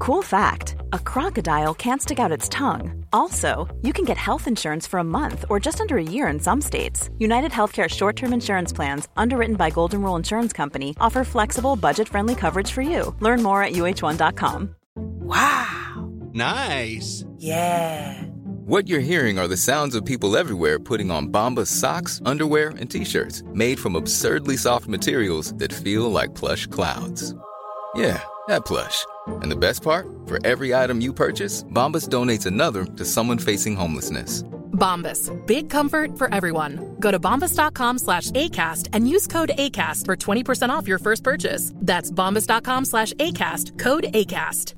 Cool fact, a crocodile can't stick out its tongue. Also, you can get health insurance for a month or just under a year in some states. United Healthcare short-term insurance plans, underwritten by Golden Rule Insurance Company, offer flexible, budget-friendly coverage for you. Learn more at uh1.com. Wow. Nice. Yeah. What you're hearing are the sounds of people everywhere putting on Bombas socks, underwear, and T-shirts made from absurdly soft materials that feel like plush clouds. Yeah, that plush. And the best part? For every item you purchase, Bombas donates another to someone facing homelessness. Bombas. Big comfort for everyone. Go to bombas.com/ACAST and use code ACAST for 20% off your first purchase. That's bombas.com/ACAST. Code ACAST.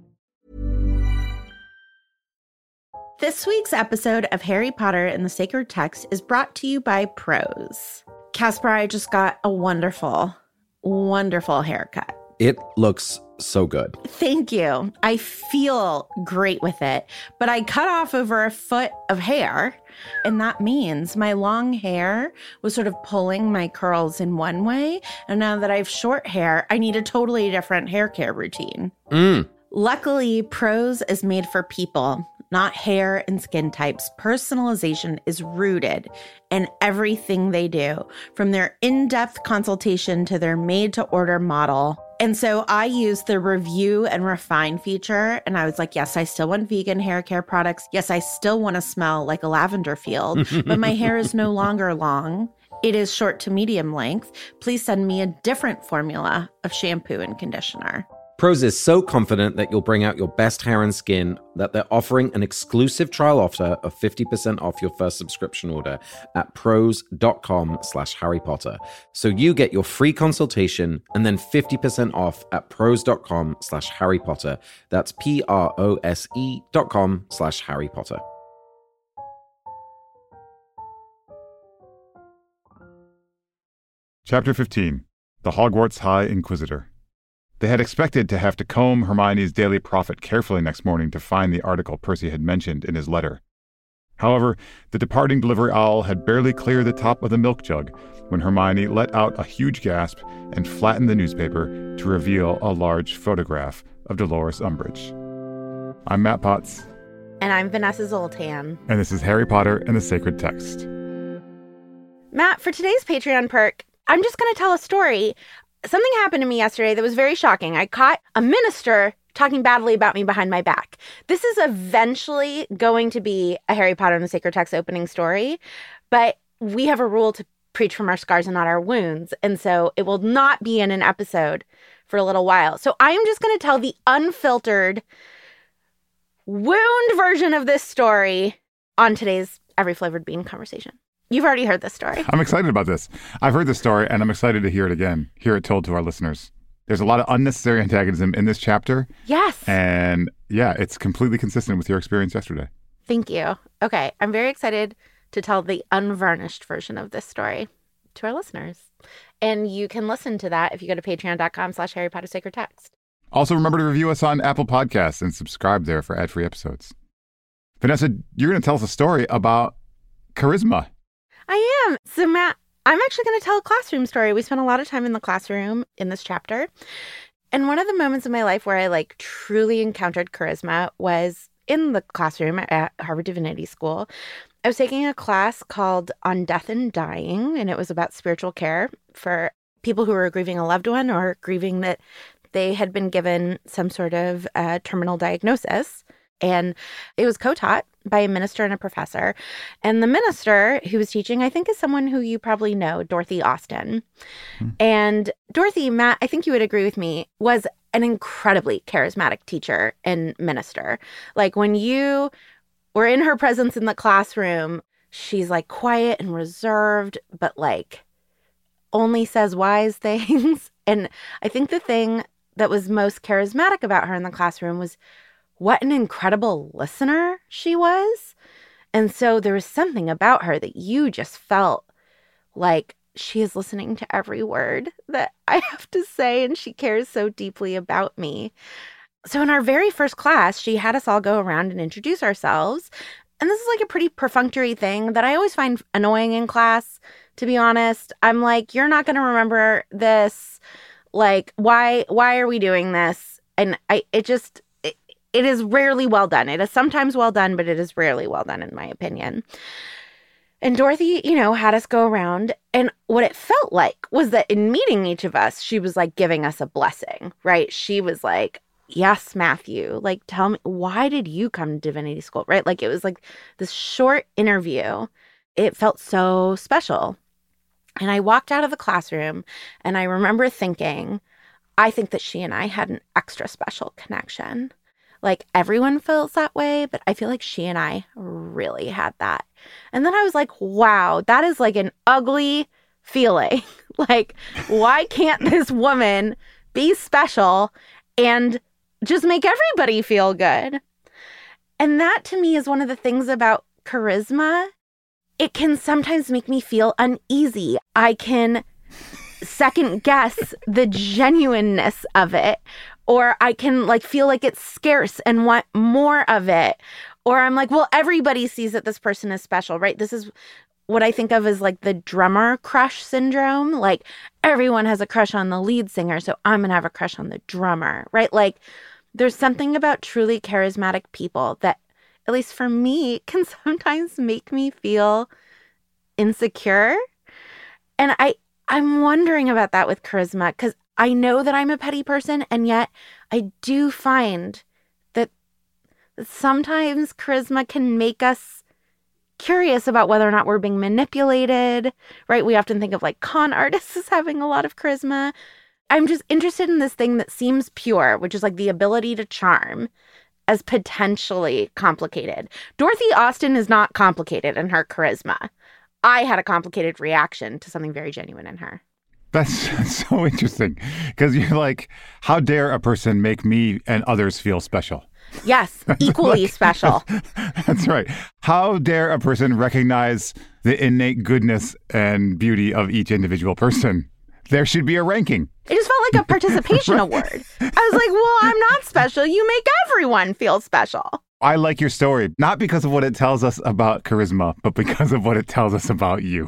This week's episode of Harry Potter and the Sacred Text is brought to you by Prose. Casper, I just got a wonderful, wonderful haircut. It looks so good. Thank you. I feel great with it, but I cut off over a foot of hair, and that means my long hair was sort of pulling my curls in one way, and now that I have short hair, I need a totally different hair care routine. Luckily, Prose is made for people, not hair and skin types. Personalization is rooted in everything they do, from their in-depth consultation to their made-to-order model. And so I used the review and refine feature, and I was like, yes, I still want vegan hair care products. Yes, I still want to smell like a lavender field, but my hair is no longer long. It is short to medium length. Please send me a different formula of shampoo and conditioner. Prose is so confident that you'll bring out your best hair and skin that they're offering an exclusive trial offer of 50% off your first subscription order at prose.com/Harry Potter. So you get your free consultation and then 50% off at prose.com/Harry Potter. That's PROSE.com/Harry Potter. Chapter 15. The Hogwarts High Inquisitor. They had expected to have to comb Hermione's Daily Prophet carefully next morning to find the article Percy had mentioned in his letter. However, the departing delivery owl had barely cleared the top of the milk jug when Hermione let out a huge gasp and flattened the newspaper to reveal a large photograph of Dolores Umbridge. I'm Matt Potts. And I'm Vanessa Zoltan. And this is Harry Potter and the Sacred Text. Matt, for today's Patreon perk, I'm just going to tell a story. Something happened to me yesterday that was very shocking. I caught a minister talking badly about me behind my back. This is eventually going to be a Harry Potter and the Sacred Text opening story, but we have a rule to preach from our scars and not our wounds, and so it will not be in an episode for a little while. So I am just going to tell the unfiltered, wound version of this story on today's Every Flavored Bean conversation. You've already heard this story. I'm excited about this. I've heard this story, and I'm excited to hear it again, hear it told to our listeners. There's a lot of unnecessary antagonism in this chapter. Yes. And yeah, it's completely consistent with your experience yesterday. Thank you. Okay, I'm very excited to tell the unvarnished version of this story to our listeners. And you can listen to that if you go to patreon.com/Harry Potter Sacred Text. Also, remember to review us on Apple Podcasts and subscribe there for ad-free episodes. Vanessa, you're going to tell us a story about charisma. I am. So, Matt, I'm actually going to tell a classroom story. We spent a lot of time in the classroom in this chapter. And one of the moments in my life where I truly encountered charisma was in the classroom at Harvard Divinity School. I was taking a class called On Death and Dying, and it was about spiritual care for people who were grieving a loved one or grieving that they had been given some sort of terminal diagnosis. And it was co-taught by a minister and a professor. And the minister who was teaching, I think, is someone who you probably know, Dorothy Austin. And Dorothy, Matt, I think you would agree with me, was an incredibly charismatic teacher and minister. When you were in her presence in the classroom, she's quiet and reserved, but only says wise things. And I think the thing that was most charismatic about her in the classroom was what an incredible listener she was. And so there was something about her that you just felt like she is listening to every word that I have to say, and she cares so deeply about me. So in our very first class, she had us all go around and introduce ourselves. And this is a pretty perfunctory thing that I always find annoying in class, to be honest. I'm you're not going to remember this. Why are we doing this? And it is rarely well done. It is sometimes well done, but it is rarely well done, in my opinion. And Dorothy, had us go around. And what it felt like was that in meeting each of us, she was like giving us a blessing, right? She was like, yes, Matthew, like, tell me, why did you come to divinity school, right? Like, it was like this short interview. It felt so special. And I walked out of the classroom and I remember thinking, I think that she and I had an extra special connection. Like, everyone feels that way, but I feel like she and I really had that. And then I was like, wow, that is like an ugly feeling. Like, why can't this woman be special and just make everybody feel good? And that to me is one of the things about charisma. It can sometimes make me feel uneasy. I can second guess the genuineness of it, or I can like feel like it's scarce and want more of it. Or I'm like, well, everybody sees that this person is special, right? This is what I think of as like the drummer crush syndrome. Like, everyone has a crush on the lead singer, so I'm going to have a crush on the drummer, right? Like, there's something about truly charismatic people that, at least for me, can sometimes make me feel insecure. And I'm wondering about that with charisma, because I know that I'm a petty person, and yet I do find that sometimes charisma can make us curious about whether or not we're being manipulated, right? We often think of like con artists as having a lot of charisma. I'm just interested in this thing that seems pure, which is like the ability to charm, as potentially complicated. Dorothy Austin is not complicated in her charisma. I had a complicated reaction to something very genuine in her. That's so interesting, because you're like, how dare a person make me and others feel special? Yes, equally special. That's right. How dare a person recognize the innate goodness and beauty of each individual person? There should be a ranking. It just felt like a participation award. I was like, well, I'm not special. You make everyone feel special. I like your story, not because of what it tells us about charisma, but because of what it tells us about you.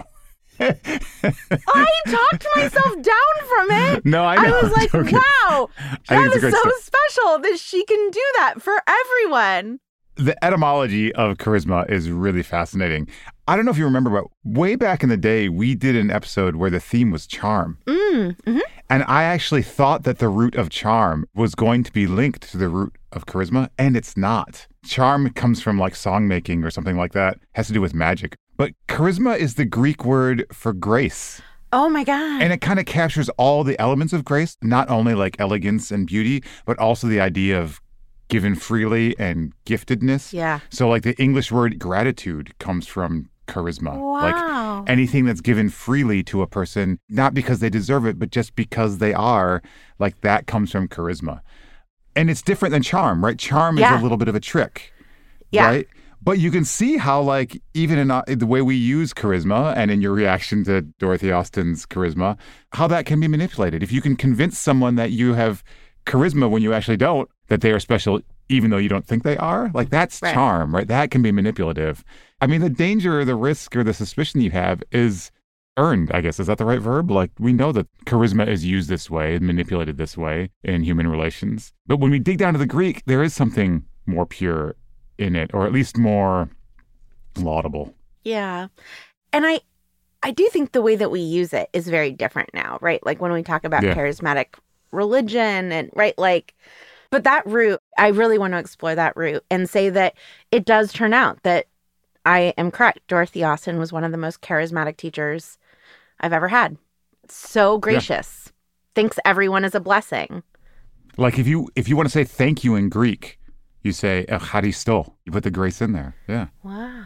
I talked myself down from it. No, I know. I was like, wow, that is so story. special that she can do that for everyone. The etymology of charisma is really fascinating. I don't know if you remember, but way back in the day, we did an episode where the theme was charm. Mm-hmm. And I actually thought that the root of charm was going to be linked to the root of charisma, and it's not. Charm comes from like song making or something like that. It has to do with magic. But charisma is the Greek word for grace. Oh my God. And it kind of captures all the elements of grace, not only like elegance and beauty, but also the idea of given freely and giftedness. Yeah. So like the English word gratitude comes from charisma. Wow. Like anything that's given freely to a person, not because they deserve it, but just because they are, like that comes from charisma. And it's different than charm, right? Charm is a little bit of a trick, right? But you can see how, like, even in the way we use charisma and in your reaction to Dorothy Austin's charisma, how that can be manipulated. If you can convince someone that you have charisma when you actually don't, that they are special even though you don't think they are, like that's charm, right? That can be manipulative. I mean, the danger or the risk or the suspicion you have is earned, I guess. Is that the right verb? Like, we know that charisma is used this way, manipulated this way in human relations. But when we dig down to the Greek, there is something more pure in it, or at least more laudable. Yeah. And I do think the way that we use it is very different now, right? Like when we talk about charismatic religion and, right, like, but that root, I really want to explore that root and say that it does turn out that I am correct. Dorothy Austin was one of the most charismatic teachers I've ever had. So gracious. Thinks everyone is a blessing. Like if you want to say thank you in Greek, you say echaristo. You put the grace in there. Yeah. Wow.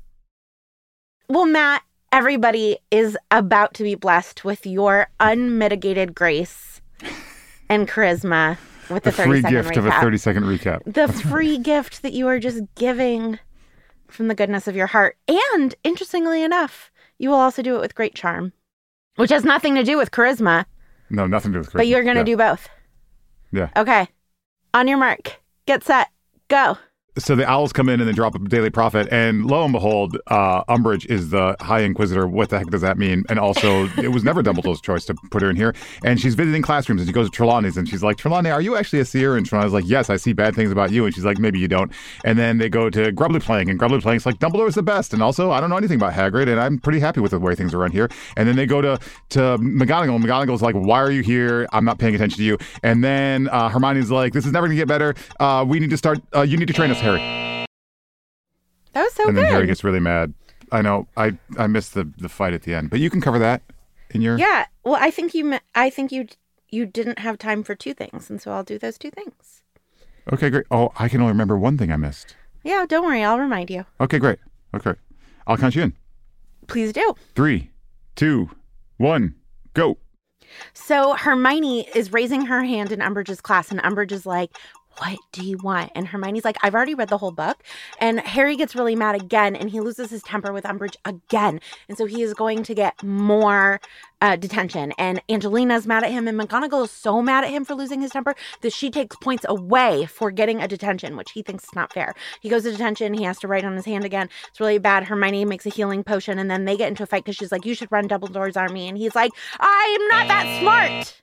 Well, Matt, everybody is about to be blessed with your unmitigated grace and charisma with the 30-second recap. Free gift of a 30-second recap. The free gift that you are just giving from the goodness of your heart. And interestingly enough, you will also do it with great charm, which has nothing to do with charisma. No, nothing to do with charisma. But you're going to do both. Yeah. Okay. On your mark. Get set. Go. So the owls come in and then drop a Daily Prophet, and lo and behold, Umbridge is the High Inquisitor. What the heck does that mean? And also, it was never Dumbledore's choice to put her in here. And she's visiting classrooms, and she goes to Trelawney's, and she's like, Trelawney, are you actually a seer? And Trelawney's like, yes, I see bad things about you. And she's like, maybe you don't. And then they go to Grubbly Playing, and Grubbly Playing's like, Dumbledore's the best. And also, I don't know anything about Hagrid, and I'm pretty happy with the way things are run here. And then they go to McGonagall, and McGonagall's like, why are you here? I'm not paying attention to you. And then Hermione's like, this is never going to get better. We need to start, you need to train us, Harry. That was so good. And then Harry good. gets really mad. I know. I missed the fight at the end, but you can cover that in your. Yeah. Well, I think you didn't have time for two things, and so I'll do those two things. Okay, great. Oh, I can only remember one thing I missed. Yeah, don't worry. I'll remind you. Okay, great. Okay, I'll count you in. Please do. 3, 2, 1, go. So Hermione is raising her hand in Umbridge's class, and Umbridge is like, what do you want? And Hermione's like, I've already read the whole book. And Harry gets really mad again, and he loses his temper with Umbridge again. And so he is going to get more detention. And Angelina's mad at him, and McGonagall is so mad at him for losing his temper that she takes points away for getting a detention, which he thinks is not fair. He goes to detention. He has to write on his hand again. It's really bad. Hermione makes a healing potion, and then they get into a fight because she's like, you should run Dumbledore's army. And he's like, I'm not that smart.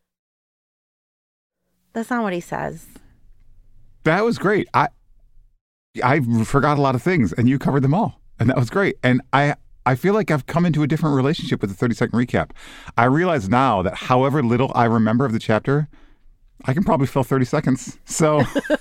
That's not what he says. That was great. I forgot a lot of things, and you covered them all, and that was great. And I feel like I've come into a different relationship with the 30-second recap. I realize now that however little I remember of the chapter, I can probably fill 30 seconds. So,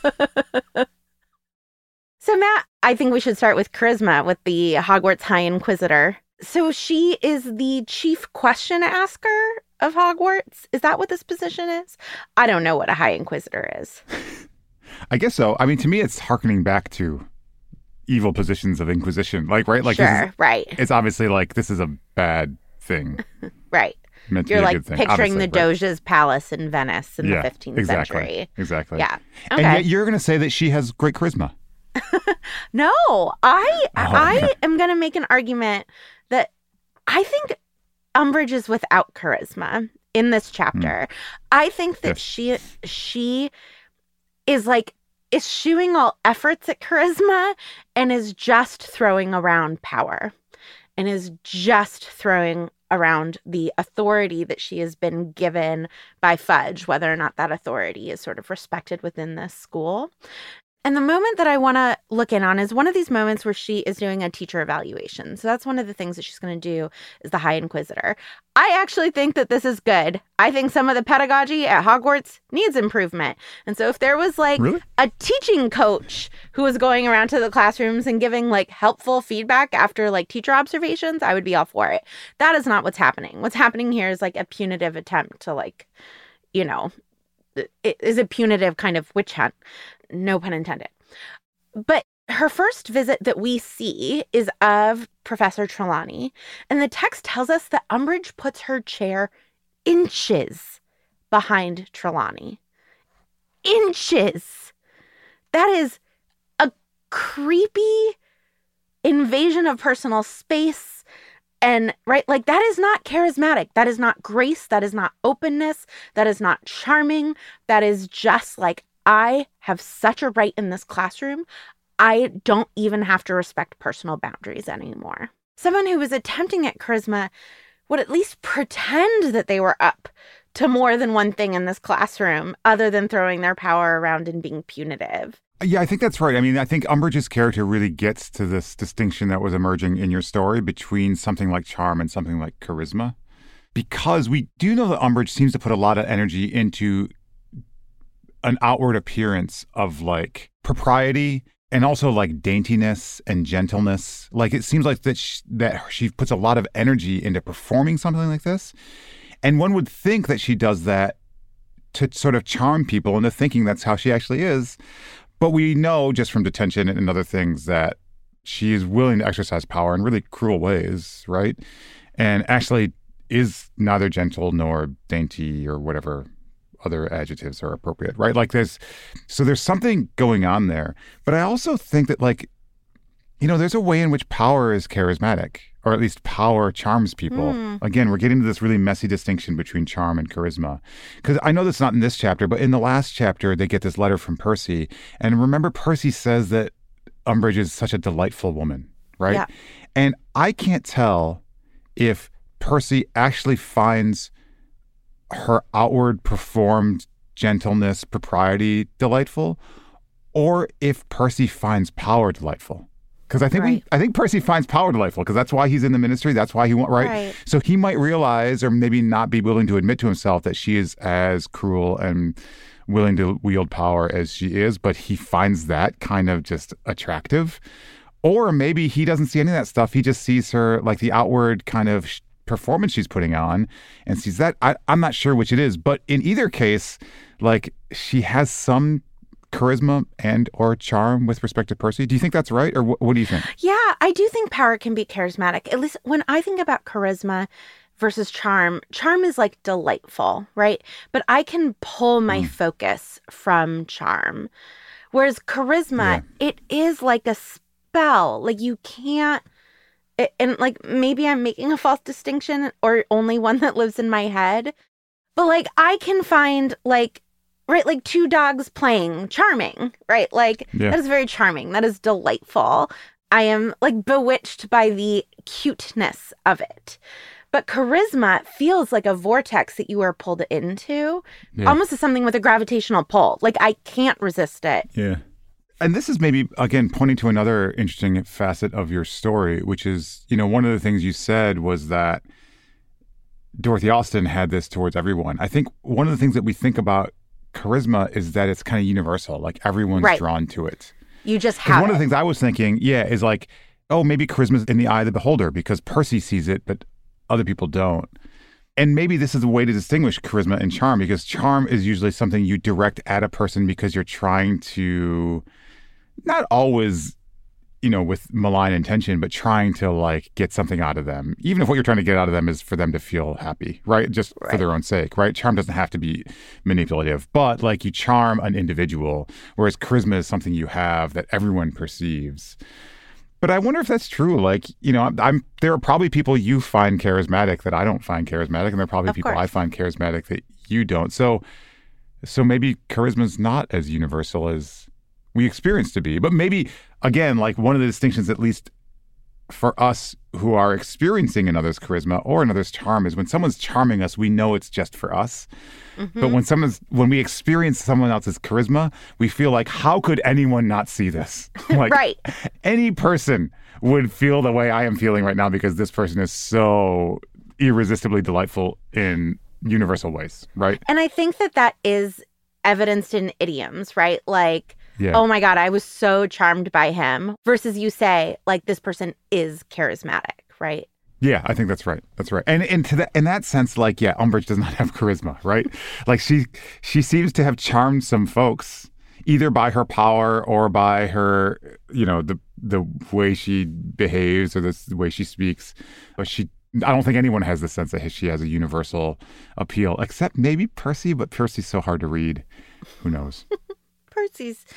So Matt, I think we should start with Charisma, with the Hogwarts High Inquisitor. So she is the chief question asker of Hogwarts. Is that what this position is? I don't know what a High Inquisitor is. I guess so. I mean, to me, it's hearkening back to evil positions of Inquisition. Like, right? Like, sure, right. It's obviously like, this is a bad thing. Right. Meant to You're be a like good thing, picturing the obviously, but- Doge's palace in Venice in the 15th exactly, century. Exactly. Yeah. And Okay. yet you're going to say that she has great charisma. No, I am going to make an argument that I think Umbridge is without charisma in this chapter. I think that she is like eschewing all efforts at charisma and is just throwing around power and is just throwing around the authority that she has been given by Fudge, whether or not that authority is sort of respected within this school. And the moment that I want to look in on is one of these moments where she is doing a teacher evaluation. So that's one of the things that she's going to do is the High Inquisitor. I actually think that this is good. I think some of the pedagogy at Hogwarts needs improvement. And so if there was like a teaching coach who was going around to the classrooms and giving like helpful feedback after like teacher observations, I would be all for it. That is not what's happening. What's happening here is like a punitive attempt to like, you know, it is a punitive kind of witch hunt. No pun intended. But her first visit that we see is of Professor Trelawney. And the text tells us that Umbridge puts her chair inches behind Trelawney. Inches. That is a creepy invasion of personal space. And right, like that is not charismatic. That is not grace. That is not openness. That is not charming. That is just like, I have such a right in this classroom. I don't even have to respect personal boundaries anymore. Someone who was attempting at charisma would at least pretend that they were up to more than one thing in this classroom other than throwing their power around and being punitive. Yeah, I think that's right. I mean, I think Umbridge's character really gets to this distinction that was emerging in your story between something like charm and something like charisma. Because we do know that Umbridge seems to put a lot of energy into an outward appearance of like propriety and also like daintiness and gentleness. Like it seems like that she puts a lot of energy into performing something like this. And one would think that she does that to sort of charm people into thinking that's how she actually is. But we know just from detention and other things that she is willing to exercise power in really cruel ways, right? And actually is neither gentle nor dainty or whatever other adjectives are appropriate, right? Like there's something going on there. But I also think that like There's a way in which power is charismatic, or at least power charms people. Again, we're getting to this really messy distinction between charm and charisma. Because I know that's not in this chapter, but in the last chapter, they get this letter from Percy. And remember, Percy says that Umbridge is such a delightful woman, right? Yeah. And I can't tell if Percy actually finds her outward performed gentleness, propriety delightful, or if Percy finds power delightful. Because I think Percy finds power delightful, because that's why he's in the ministry. That's why he wants, right? So he might realize, or maybe not be willing to admit to himself, that she is as cruel and willing to wield power as she is, but he finds that kind of just attractive. Or maybe he doesn't see any of that stuff. He just sees her, like, the outward kind of performance she's putting on, and sees that. I'm not sure which it is, but in either case, like, she has some charisma and or charm with respect to Percy. Do you think that's right? Or what do you think? Yeah, I do think power can be charismatic. At least when I think about charisma versus charm is like delightful, right? But I can pull my focus from charm. Whereas charisma, it is like a spell. Like you can't, and like maybe I'm making a false distinction or only one that lives in my head. But like I can find like, right, like two dogs playing charming, right? Like that is very charming. That is delightful. I am like bewitched by the cuteness of it. But charisma feels like a vortex that you are pulled into, almost as something with a gravitational pull. Like I can't resist it. Yeah. And this is maybe, again, pointing to another interesting facet of your story, which is, one of the things you said was that Dorothy Austin had this towards everyone. I think one of the things that we think about charisma is that it's kind of universal, like everyone's drawn to it. You just have one of the things I was thinking, is like, oh, maybe charisma's in the eye of the beholder because Percy sees it, but other people don't. And maybe this is a way to distinguish charisma and charm, because charm is usually something you direct at a person because you're trying to, not always, with malign intention, but trying to like get something out of them. Even if what you're trying to get out of them is for them to feel happy, right? Just for their own sake, right? Charm doesn't have to be manipulative, but like you charm an individual, whereas charisma is something you have that everyone perceives. But I wonder if that's true. Like, there are probably people you find charismatic that I don't find charismatic, and there are probably people I find charismatic that you don't. So maybe charisma is not as universal as we experience to be. But maybe, again, like one of the distinctions, at least for us who are experiencing another's charisma or another's charm, is when someone's charming us, we know it's just for us. But when we experience someone else's charisma, we feel like, how could anyone not see this? Like, any person would feel the way I am feeling right now because this person is so irresistibly delightful in universal ways, right? And I think that is evidenced in idioms, right? Like, oh my God, I was so charmed by him, versus you say, like, this person is charismatic, right? Yeah, I think that's right. That's right. And in that sense, like, Umbridge does not have charisma, right? Like she seems to have charmed some folks, either by her power or by her, the way she behaves or the way she speaks. But I don't think anyone has the sense that she has a universal appeal, except maybe Percy, but Percy's so hard to read. Who knows? Percy's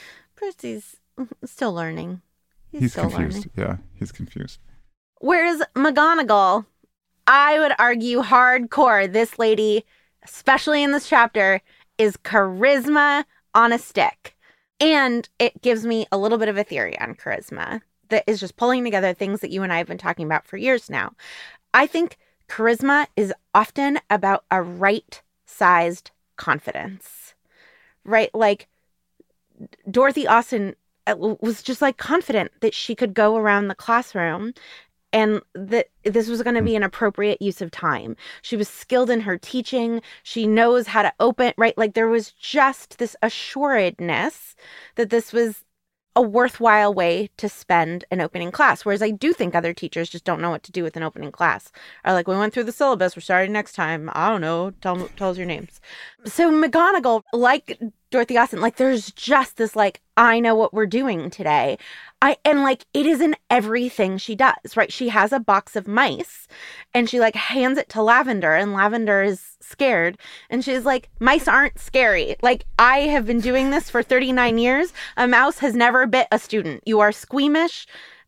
still learning. He's still confused. Learning. Yeah, he's confused. Whereas McGonagall, I would argue hardcore, this lady, especially in this chapter, is charisma on a stick. And it gives me a little bit of a theory on charisma that is just pulling together things that you and I have been talking about for years now. I think charisma is often about a right-sized confidence, right? Like Dorothy Austin was just like confident that she could go around the classroom and that this was going to be an appropriate use of time. She was skilled in her teaching. She knows how to open, right? Like there was just this assuredness that this was a worthwhile way to spend an opening class. Whereas I do think other teachers just don't know what to do with an opening class. Are like, we went through the syllabus, we're starting next time. I don't know. Tell us your names. So McGonagall, like Dorothy Austin, like there's just this like, I know what we're doing today. And like it is in everything she does, right? She has a box of mice and she like hands it to Lavender and Lavender is scared. And she's like, mice aren't scary. Like I have been doing this for 39 years. A mouse has never bit a student. You are squeamish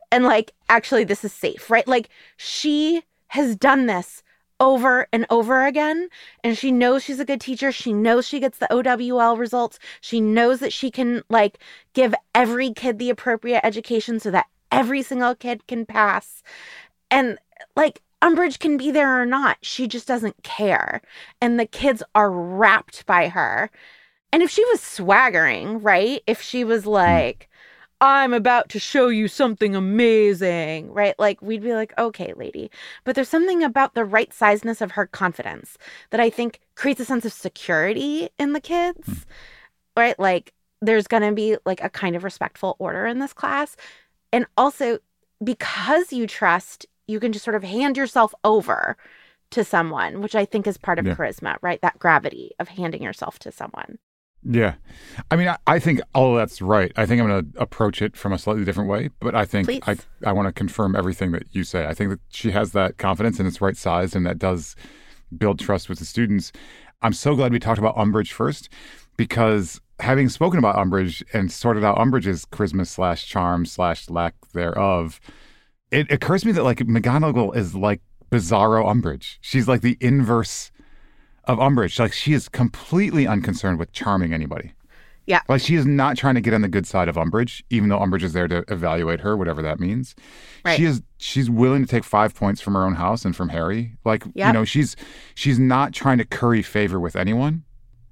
And like, actually, this is safe, right? Like, she has done this over and over again. And she knows she's a good teacher. She knows she gets the OWL results. She knows that she can like give every kid the appropriate education so that every single kid can pass. And like, Umbridge can be there or not. She just doesn't care. And the kids are rapt by her. And if she was swaggering, right? If she was like, I'm about to show you something amazing, right? Like, we'd be like, okay, lady. But there's something about the right sizeness of her confidence that I think creates a sense of security in the kids, right? Like, there's going to be like a kind of respectful order in this class. And also, because you trust, you can just sort of hand yourself over to someone, which I think is part of charisma, right? That gravity of handing yourself to someone. Yeah. I mean, I think all of that's right. I think I'm going to approach it from a slightly different way, but I think I want to confirm everything that you say. I think that she has that confidence and it's right sized, and that does build trust with the students. I'm so glad we talked about Umbridge first, because having spoken about Umbridge and sorted out Umbridge's charisma / charm / lack thereof, it occurs to me that like McGonagall is like bizarro Umbridge. She's like the inverse of Umbridge. Like, she is completely unconcerned with charming anybody. Yeah. Like, she is not trying to get on the good side of Umbridge, even though Umbridge is there to evaluate her, whatever that means. Right. She's willing to take 5 points from her own house and from Harry. Like, you know, she's not trying to curry favor with anyone,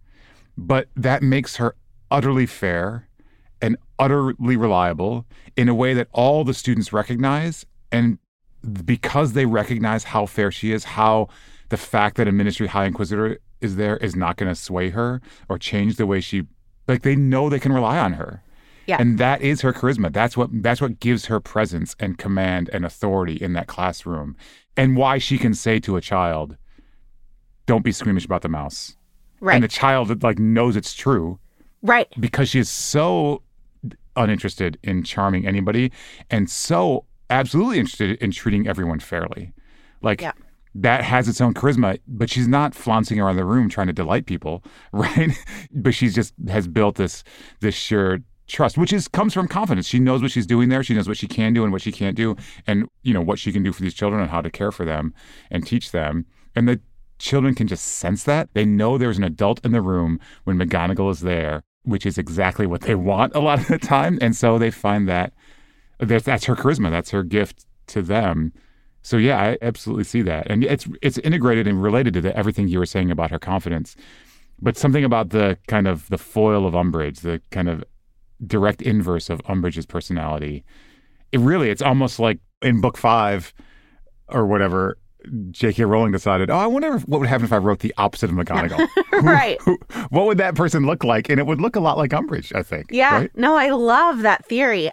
but that makes her utterly fair and utterly reliable in a way that all the students recognize. And because they recognize how fair she is, how the fact that a Ministry High Inquisitor is there is not going to sway her or change the way she, like, they know they can rely on her. Yeah. And that is her charisma. That's what gives her presence and command and authority in that classroom, and why she can say to a child, don't be squeamish about the mouse. Right. And the child like knows it's true. Right. Because she is so uninterested in charming anybody and so absolutely interested in treating everyone fairly. Like, that has its own charisma, but she's not flouncing around the room trying to delight people, right? But she's just has built this shared trust, which comes from confidence. She knows what she's doing there. She knows what she can do and what she can't do, and you know what she can do for these children and how to care for them and teach them. And the children can just sense that. They know there's an adult in the room when McGonagall is there, which is exactly what they want a lot of the time. And so they find that's her charisma. That's her gift to them. So yeah, I absolutely see that. And it's integrated and related to everything you were saying about her confidence. But something about the kind of the foil of Umbridge, the kind of direct inverse of Umbridge's personality, it's almost like in book 5 or whatever, J.K. Rowling decided, I wonder what would happen if I wrote the opposite of McGonagall. Right. What would that person look like? And it would look a lot like Umbridge, I think. Yeah. Right? No, I love that theory.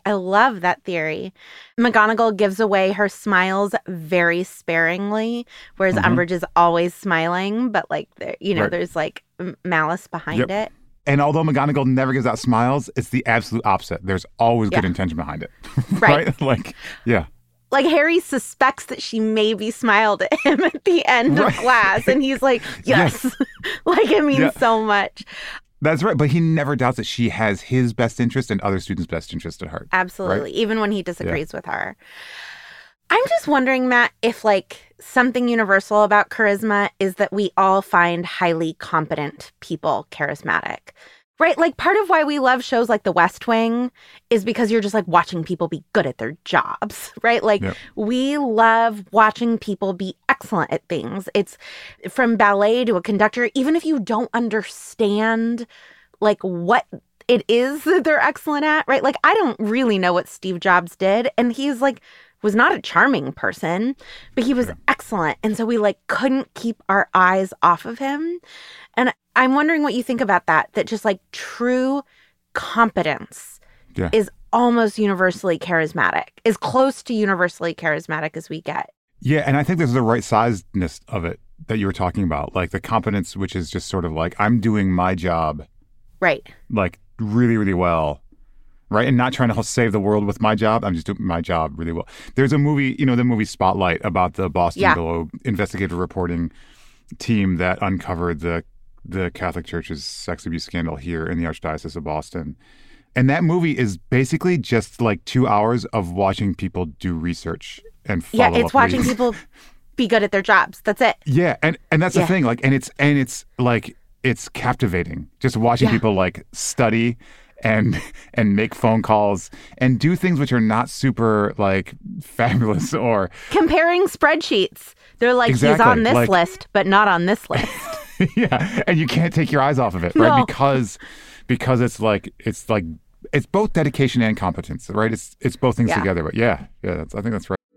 McGonagall gives away her smiles very sparingly, whereas Umbridge is always smiling, but like, there's like malice behind it. And although McGonagall never gives out smiles, it's the absolute opposite. There's always good intention behind it. Right? Like, yeah. Like, Harry suspects that she maybe smiled at him at the end of class. And he's like, yes. Like, it means so much. That's right. But he never doubts that she has his best interest and other students' best interest at heart. Absolutely. Right? Even when he disagrees with her. I'm just wondering, Matt, if like something universal about charisma is that we all find highly competent people charismatic. Right? Like, part of why we love shows like The West Wing is because you're just like watching people be good at their jobs, right? Like, we love watching people be excellent at things. It's from ballet to a conductor, even if you don't understand like what it is that they're excellent at, right? Like, I don't really know what Steve Jobs did. And he's like, was not a charming person, but he was excellent. And so we like couldn't keep our eyes off of him. And I'm wondering what you think about that just like true competence is almost universally charismatic, as close to universally charismatic as we get. Yeah, and I think there's the right sizedness of it that you were talking about, like the competence, which is just sort of like, I'm doing my job. Right. Like really, really well. Right. And not trying to save the world with my job. I'm just doing my job really well. There's a movie, the movie Spotlight about the Boston Globe investigative reporting team that uncovered the Catholic Church's sex abuse scandal here in the Archdiocese of Boston. And that movie is basically just like 2 hours of watching people do research and follow up. Yeah, it's watching people be good at their jobs. That's it. Yeah, and that's the thing. Like, and it's like it's captivating just watching people like study and make phone calls and do things which are not super like fabulous or comparing spreadsheets. They're like, exactly. He's on this list, but not on this list. Yeah, and you can't take your eyes off of it, right? No. Because it's both dedication and competence, right? It's both things together. But I think that's right.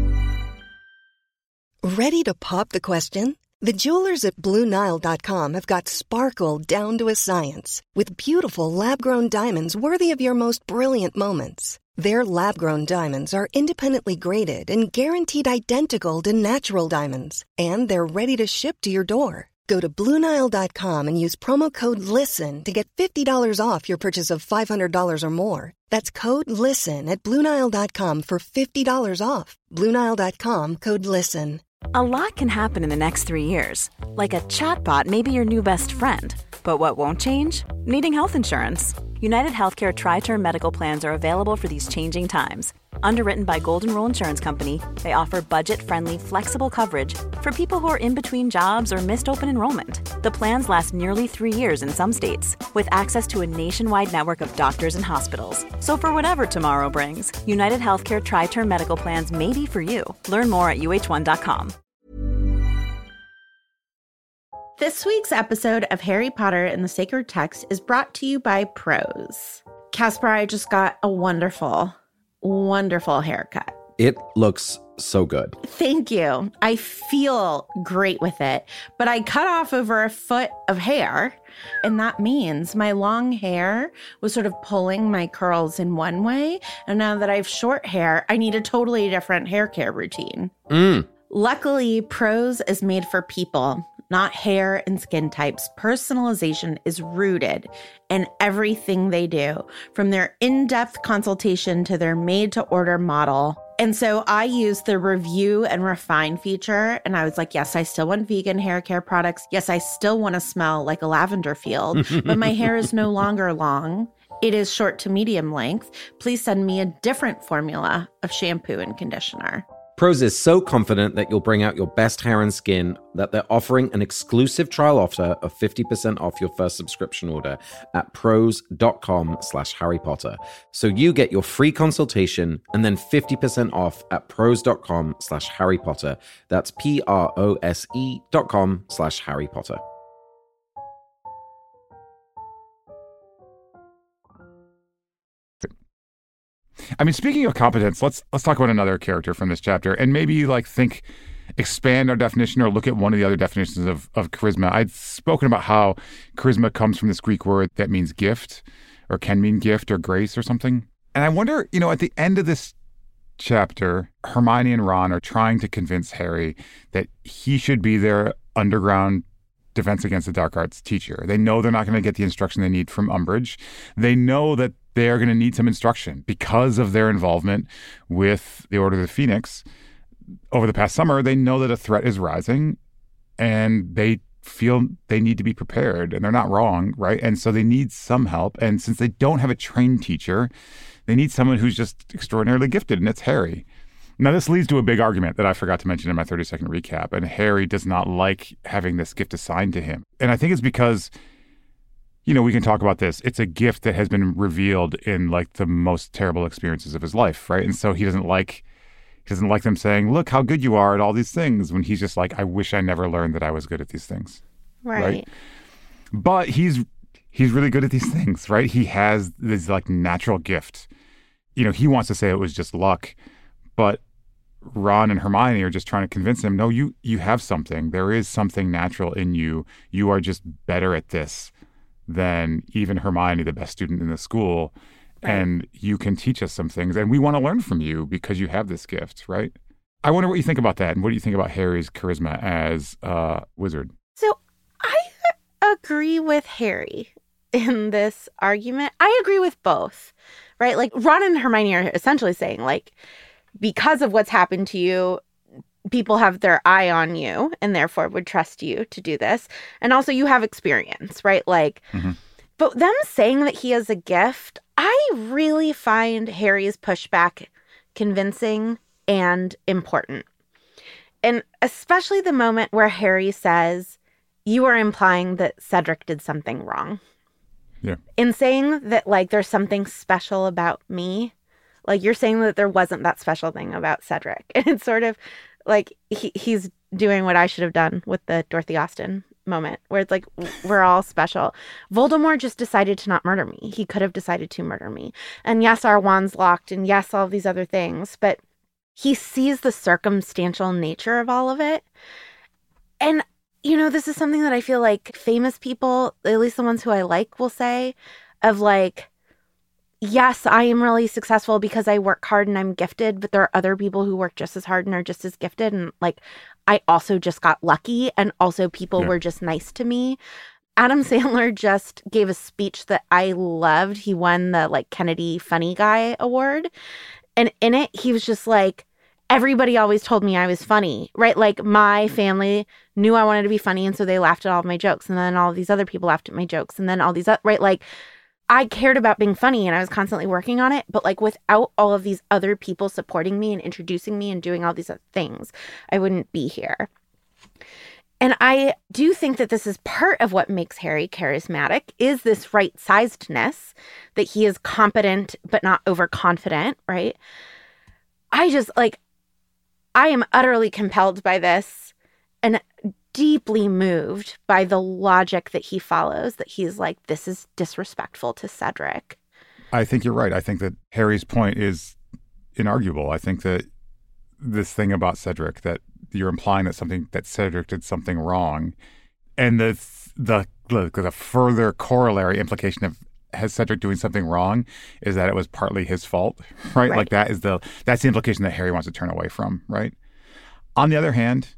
Ready to pop the question? The jewelers at BlueNile.com have got sparkle down to a science with beautiful lab-grown diamonds worthy of your most brilliant moments. Their lab-grown diamonds are independently graded and guaranteed identical to natural diamonds, and they're ready to ship to your door. Go to BlueNile.com and use promo code LISTEN to get $50 off your purchase of $500 or more. That's code LISTEN at BlueNile.com for $50 off. BlueNile.com, code LISTEN. A lot can happen in the next 3 years. Like a chatbot may be your new best friend. But what won't change? Needing health insurance. United Healthcare Tri-Term Medical Plans are available for these changing times. Underwritten by Golden Rule Insurance Company, they offer budget-friendly, flexible coverage for people who are in between jobs or missed open enrollment. The plans last nearly 3 years in some states, with access to a nationwide network of doctors and hospitals. So for whatever tomorrow brings, United Healthcare Tri-Term Medical Plans may be for you. Learn more at uh1.com. This week's episode of Harry Potter and the Sacred Text is brought to you by Prose. Casper, I just got a wonderful haircut. It looks so good. Thank you. I feel great with it. But I cut off over a foot of hair, and that means my long hair was sort of pulling my curls in one way. And now that I have short hair, I need a totally different hair care routine. Luckily, Prose is made for people, not hair and skin types. Personalization is rooted in everything they do, from their in-depth consultation to their made-to-order model. And so I used the review and refine feature, and I was like, yes, I still want vegan hair care products. Yes, I still want to smell like a lavender field, but my hair is no longer long. It is short to medium length. Please send me a different formula of shampoo and conditioner. Prose is so confident that you'll bring out your best hair and skin that they're offering an exclusive trial offer of 50% off your first subscription order at prose.com/Harry Potter. So you get your free consultation and then 50% off at prose.com/Harry Potter. That's PROSE.com/Harry Potter. I mean, speaking of competence, let's talk about another character from this chapter and maybe expand our definition or look at one of the other definitions of charisma. I'd spoken about how charisma comes from this Greek word that means gift or can mean gift or grace or something. And I wonder, at the end of this chapter, Hermione and Ron are trying to convince Harry that he should be their underground Defense Against the Dark Arts teacher. They know they're not going to get the instruction they need from Umbridge. They know that they are going to need some instruction because of their involvement with the Order of the Phoenix. Over the past summer, they know that a threat is rising and they feel they need to be prepared, and they're not wrong, right? And so they need some help. And since they don't have a trained teacher, they need someone who's just extraordinarily gifted, and it's Harry. Now, this leads to a big argument that I forgot to mention in my 30-second recap, and Harry does not like having this gift assigned to him. And I think it's because, we can talk about this. It's a gift that has been revealed in the most terrible experiences of his life, right? And so he doesn't like them saying, look how good you are at all these things, when he's just like, I wish I never learned that I was good at these things. Right? But he's really good at these things, right? He has this natural gift. He wants to say it was just luck, but Ron and Hermione are just trying to convince him, no, you have something. There is something natural in you. You are just better at this than even Hermione, the best student in the school. Right. And you can teach us some things, and we want to learn from you because you have this gift, right? I wonder what you think about that, and what do you think about Harry's charisma as a wizard? So I agree with Harry in this argument. I agree with both, right? Ron and Hermione are essentially saying, because of what's happened to you, people have their eye on you and therefore would trust you to do this. And also you have experience, right? But them saying that he is a gift, I really find Harry's pushback convincing and important. And especially the moment where Harry says, you are implying that Cedric did something wrong. Yeah. In saying that, like, there's something special about me, like, you're saying that there wasn't that special thing about Cedric. And it's sort of like he's doing what I should have done with the Dorothy Austin moment, where it's like, we're all special. Voldemort just decided to not murder me. He could have decided to murder me. And yes, our wand's locked, and yes, all of these other things. But he sees the circumstantial nature of all of it. And this is something that I feel like famous people, at least the ones who I like, will say of like, yes, I am really successful because I work hard and I'm gifted, but there are other people who work just as hard and are just as gifted. And like, I also just got lucky, and also people were just nice to me. Adam Sandler just gave a speech that I loved. He won the like Kennedy Funny Guy Award. And in it, he was just like, everybody always told me I was funny, right? Like my family knew I wanted to be funny, and so they laughed at all of my jokes. And then all of these other people laughed at my jokes. And then all these, right? Like I cared about being funny, and I was constantly working on it. But like without all of these other people supporting me and introducing me and doing all these other things, I wouldn't be here. And I do think that this is part of what makes Harry charismatic, is this right-sizedness, that he is competent but not overconfident, right? I am utterly compelled by this and deeply moved by the logic that he follows, that he's like, this is disrespectful to Cedric. I think you're right. I think that Harry's point is inarguable. I think that this thing about Cedric, that you're implying that Cedric did something wrong, and the further corollary implication of has Cedric doing something wrong is that it was partly his fault, right? Like that's the implication that Harry wants to turn away from, right? On the other hand,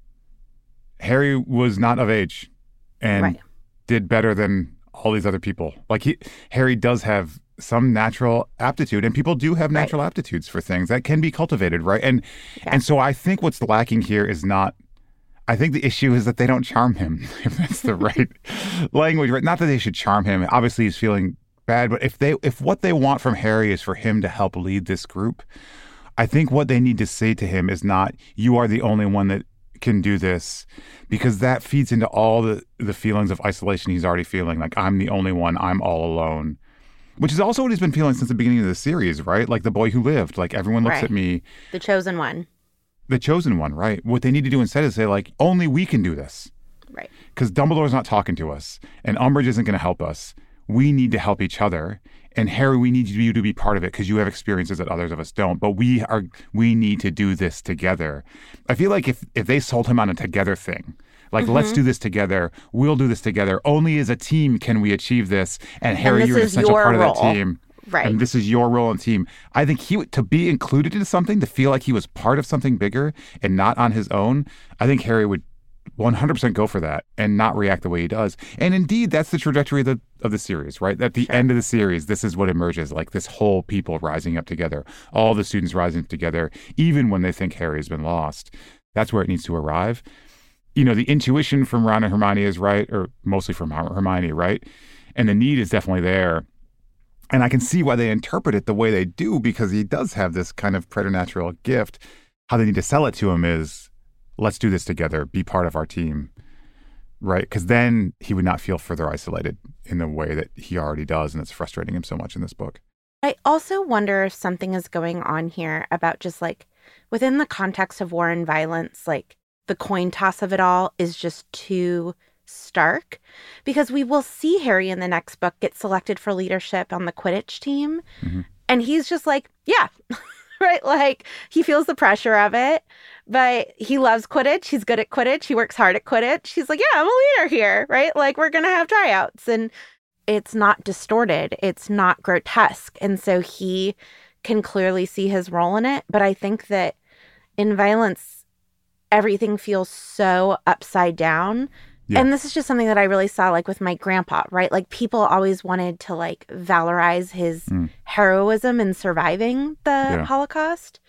Harry was not of age and did better than all these other people. Like Harry does have some natural aptitude, and people do have natural aptitudes for things that can be cultivated, right? And so I think what's lacking here is not, I think the issue is that they don't charm him, if that's the right language, right? Not that they should charm him. Obviously, he's feeling bad, but if what they want from Harry is for him to help lead this group, I think what they need to say to him is not, you are the only one that can do this, because that feeds into all the feelings of isolation he's already feeling. Like, I'm the only one, I'm all alone. Which is also what he's been feeling since the beginning of the series, right? Like the boy who lived, like everyone looks at me. The chosen one. The chosen one, right? What they need to do instead is say, like, only we can do this. Right. Because Dumbledore's not talking to us, and Umbridge isn't going to help us. We need to help each other. And Harry, we need you to be part of it because you have experiences that others of us don't. But we need to do this together. I feel like if they sold him on a together thing, like, let's do this together, we'll do this together. Only as a team can we achieve this. And Harry, you're an essential part of that team. Right. And this is your role in the team. I think to be included in something, to feel like he was part of something bigger and not on his own, I think Harry would 100% go for that and not react the way he does. And indeed, that's the trajectory of the series, right? At the end of the series, this is what emerges, like this whole people rising up together, all the students rising up together, even when they think Harry has been lost. That's where it needs to arrive. You know, the intuition from Ron and Hermione is right, or mostly from Hermione, right? And the need is definitely there. And I can see why they interpret it the way they do, because he does have this kind of preternatural gift. How they need to sell it to him is, let's do this together, be part of our team, right? Because then he would not feel further isolated in the way that he already does, and it's frustrating him so much in this book. I also wonder if something is going on here about just like, within the context of war and violence, like the coin toss of it all is just too stark, because we will see Harry in the next book get selected for leadership on the Quidditch team. Mm-hmm. And he's just like, yeah, right? Like, he feels the pressure of it, but he loves Quidditch. He's good at Quidditch. He works hard at Quidditch. He's like, yeah, I'm a leader here, right? Like, we're going to have tryouts. And it's not distorted. It's not grotesque. And so he can clearly see his role in it. But I think that in violence, everything feels so upside down. Yeah. And this is just something that I really saw, like, with my grandpa, right? Like, people always wanted to, like, valorize his heroism in surviving the Holocaust.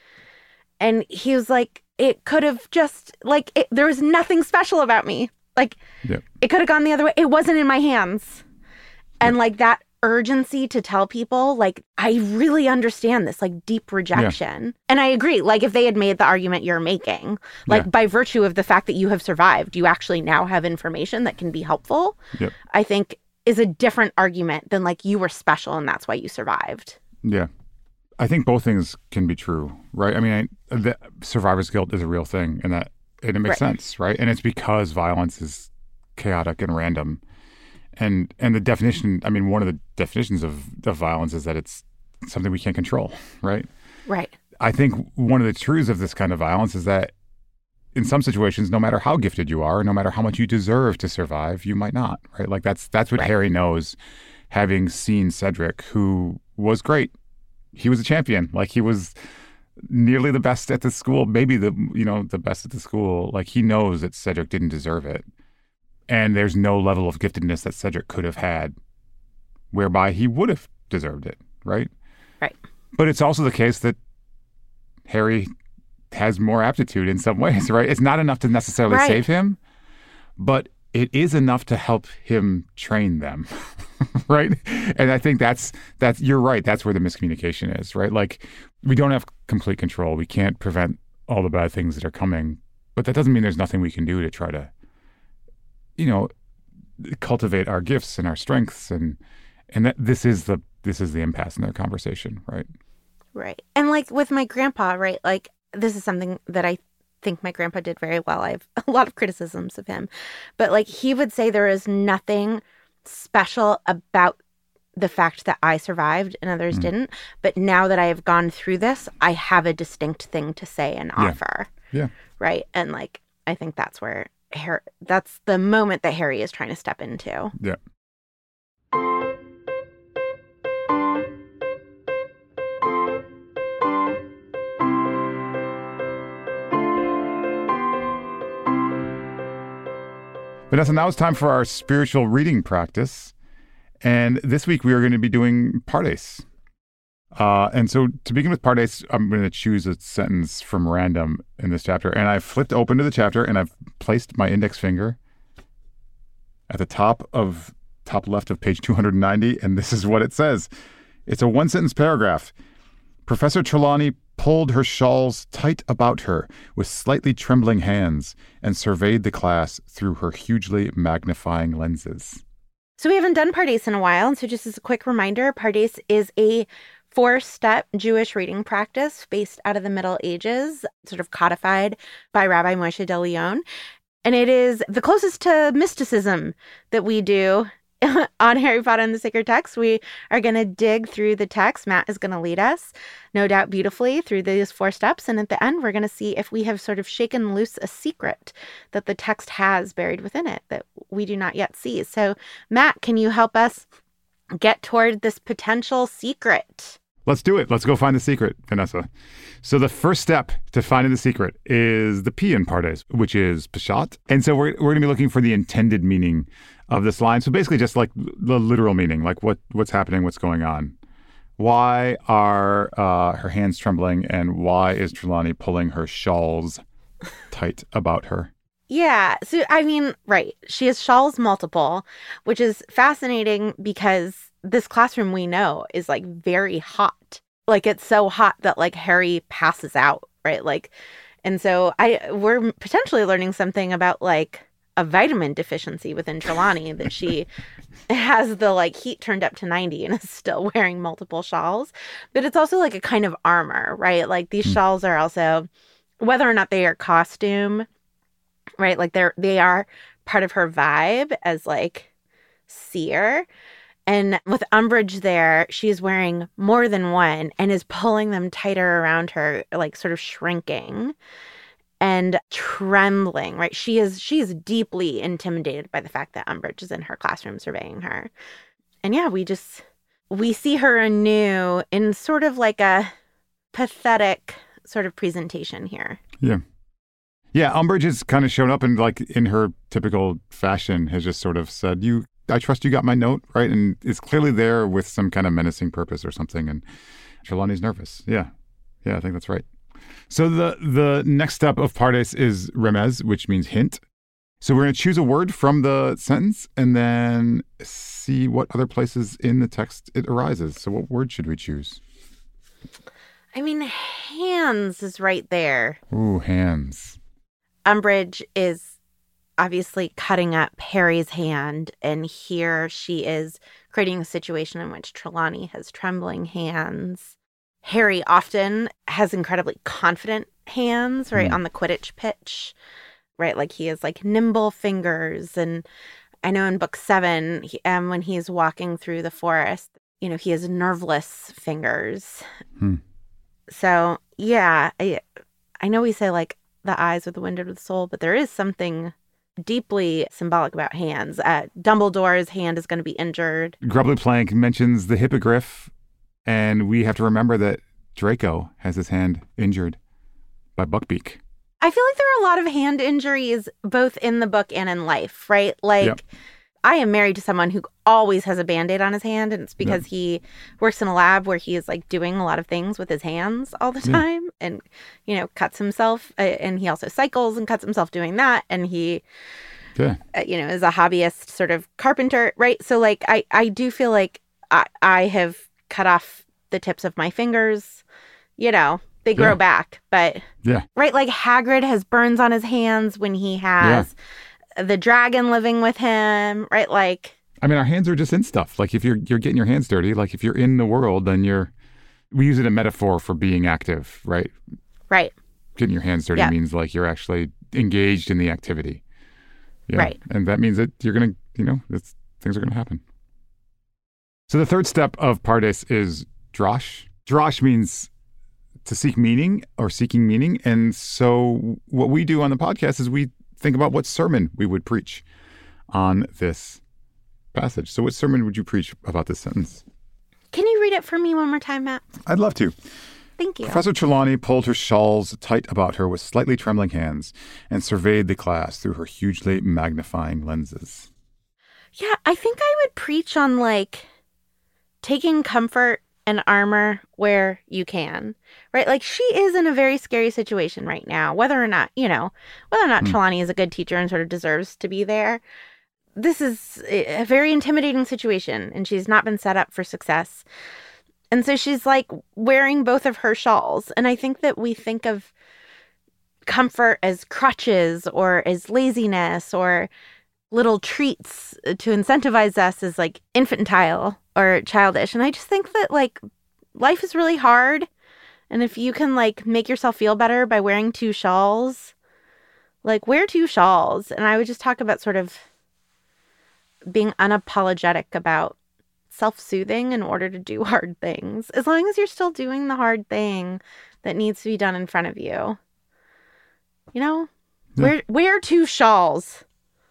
And he was like, it could have just, like, there was nothing special about me. Like, it could have gone the other way. It wasn't in my hands. And like that urgency to tell people, like, I really understand this, like deep rejection. Yeah. And I agree. Like if they had made the argument you're making, like by virtue of the fact that you have survived, you actually now have information that can be helpful, I think is a different argument than like you were special and that's why you survived. Yeah. I think both things can be true, right? I mean, the survivor's guilt is a real thing and it makes sense, right? And it's because violence is chaotic and random. And the definition, I mean, one of the definitions of violence is that it's something we can't control, right? Right. I think one of the truths of this kind of violence is that in some situations, no matter how gifted you are, no matter how much you deserve to survive, you might not, right? Like that's what Harry knows, having seen Cedric, who was great. He was a champion. Like he was nearly the best at the school, maybe the best at the school. Like he knows that Cedric didn't deserve it. And there's no level of giftedness that Cedric could have had whereby he would have deserved it, right? Right. But it's also the case that Harry has more aptitude in some ways, right? It's not enough to necessarily save him, but it is enough to help him train them, right? And I think that's you're right. That's where the miscommunication is, right? Like we don't have complete control. We can't prevent all the bad things that are coming, but that doesn't mean there's nothing we can do to try to cultivate our gifts and our strengths, and that this is the impasse in their conversation, right? Right. And like with my grandpa, right? Like this is something that I think my grandpa did very well. I have a lot of criticisms of him, but like he would say there is nothing special about the fact that I survived and others didn't. But now that I have gone through this, I have a distinct thing to say and offer. Yeah. Right. And like I think that's where that's the moment that Harry is trying to step into. Yeah. Vanessa, now it's time for our spiritual reading practice. And this week we are going to be doing Pardes. And so to begin with Pardes, I'm going to choose a sentence from random in this chapter. And I've flipped open to the chapter and I've placed my index finger at the top left of page 290. And this is what it says. It's a one-sentence paragraph. Professor Trelawney pulled her shawls tight about her with slightly trembling hands and surveyed the class through her hugely magnifying lenses. So we haven't done Pardes in a while. And so just as a quick reminder, Pardes is a 4-step Jewish reading practice based out of the Middle Ages, sort of codified by Rabbi Moshe de Leon. And it is the closest to mysticism that we do on Harry Potter and the Sacred Text. We are going to dig through the text. Matt is going to lead us, no doubt beautifully, through these 4 steps. And at the end, we're going to see if we have sort of shaken loose a secret that the text has buried within it that we do not yet see. So, Matt, can you help us get toward this potential secret? Let's do it. Let's go find the secret, Vanessa. So the first step to finding the secret is the P in Pardes, which is Peshat. And so we're going to be looking for the intended meaning of this line. So basically just like the literal meaning, like what's happening, what's going on. Why are her hands trembling, and why is Trelawney pulling her shawls tight about her? Yeah. So, I mean, right. She has shawls multiple, which is fascinating because this classroom we know is like very hot. Like it's so hot that like Harry passes out, right? Like, and so we're potentially learning something about like a vitamin deficiency within Trelawney that she has the like heat turned up to 90 and is still wearing multiple shawls. But it's also like a kind of armor, right? Like these shawls are also, whether or not they are costume, right? Like they are part of her vibe as like seer. And with Umbridge there, she's wearing more than one and is pulling them tighter around her, like sort of shrinking and trembling, right? She is deeply intimidated by the fact that Umbridge is in her classroom surveying her. And yeah, we see her anew in sort of like a pathetic sort of presentation here. Yeah. Yeah, Umbridge has kind of shown up and like in her typical fashion has just sort of said, I trust you got my note, right? And is clearly there with some kind of menacing purpose or something. And Trelawney's nervous. Yeah, I think that's right. So the next step of Pardes is Remez, which means hint. So we're going to choose a word from the sentence and then see what other places in the text it arises. So what word should we choose? I mean, hands is right there. Ooh, hands. Umbridge is obviously cutting up Harry's hand, and here she is creating a situation in which Trelawney has trembling hands. Harry often has incredibly confident hands, right, on the Quidditch pitch, right? Like he has like nimble fingers. And I know in book 7, when he's walking through the forest, you know, he has nerveless fingers. So, yeah, I know we say like the eyes are the window to the soul, but there is something deeply symbolic about hands. Dumbledore's hand is going to be injured. Grubbly Plank mentions the hippogriff, and we have to remember that Draco has his hand injured by Buckbeak. I feel like there are a lot of hand injuries both in the book and in life, right? Like, Yep. I am married to someone who always has a Band-Aid on his hand, and it's because he works in a lab where he is like doing a lot of things with his hands all the time and, you know, cuts himself. And he also cycles and cuts himself doing that. And he, you know, is a hobbyist sort of carpenter, right? So like, I do feel like I have cut off the tips of my fingers, you know, they grow back, but right. Like Hagrid has burns on his hands when he has the dragon living with him, right? Like, I mean, our hands are just in stuff. Like if you're getting your hands dirty, like if you're in the world, then we use it as a metaphor for being active, right? Right. Getting your hands dirty means like you're actually engaged in the activity. Yeah. Right. And that means that you're going to, you know, things are going to happen. So the third step of Pardes is drosh. Drosh means to seek meaning or seeking meaning. And so what we do on the podcast is we think about what sermon we would preach on this passage. So what sermon would you preach about this sentence? Can you read it for me one more time, Matt? I'd love to. Thank you. Professor Trelawney pulled her shawls tight about her with slightly trembling hands and surveyed the class through her hugely magnifying lenses. Yeah, I think I would preach on like taking comfort and armor where you can, right? Like she is in a very scary situation right now, whether or not Trelawney is a good teacher and sort of deserves to be there. This is a very intimidating situation and she's not been set up for success. And so she's like wearing both of her shawls. And I think that we think of comfort as crutches or as laziness or little treats to incentivize us as like infantile or childish. And I just think that like life is really hard. And if you can like make yourself feel better by wearing 2 shawls, like wear 2 shawls. And I would just talk about sort of being unapologetic about self-soothing in order to do hard things. As long as you're still doing the hard thing that needs to be done in front of you. You know? Yeah. Wear 2 shawls.